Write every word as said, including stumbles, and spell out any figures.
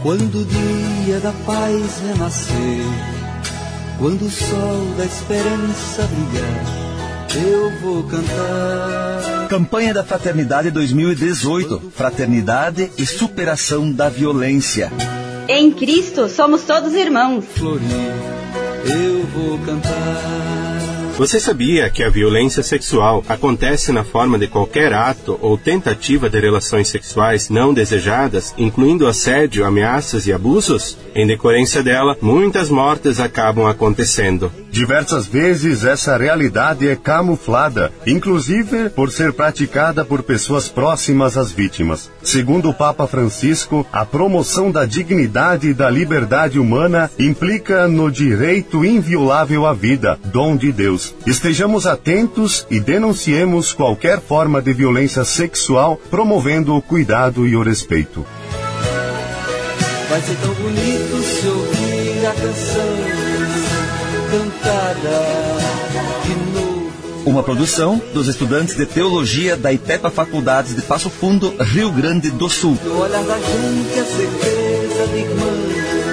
Quando o dia da paz renascer, quando o sol da esperança brilhar, eu vou cantar. Campanha da Fraternidade dois mil e dezoito. Fraternidade e superação da violência. Em Cristo somos todos irmãos. Florir, eu vou cantar. Você sabia que a violência sexual acontece na forma de qualquer ato ou tentativa de relações sexuais não desejadas, incluindo assédio, ameaças e abusos? Em decorrência dela, muitas mortes acabam acontecendo. Diversas vezes essa realidade é camuflada, inclusive por ser praticada por pessoas próximas às vítimas. Segundo o Papa Francisco, a promoção da dignidade e da liberdade humana implica no direito inviolável à vida, dom de Deus. Estejamos atentos e denunciemos qualquer forma de violência sexual, promovendo o cuidado e o respeito. Vai ser tão bonito se ouvir a canção cantada de novo. Uma produção dos estudantes de Teologia da IPEPA Faculdades de Passo Fundo, Rio Grande do Sul. No olhar da gente a certeza de irmã.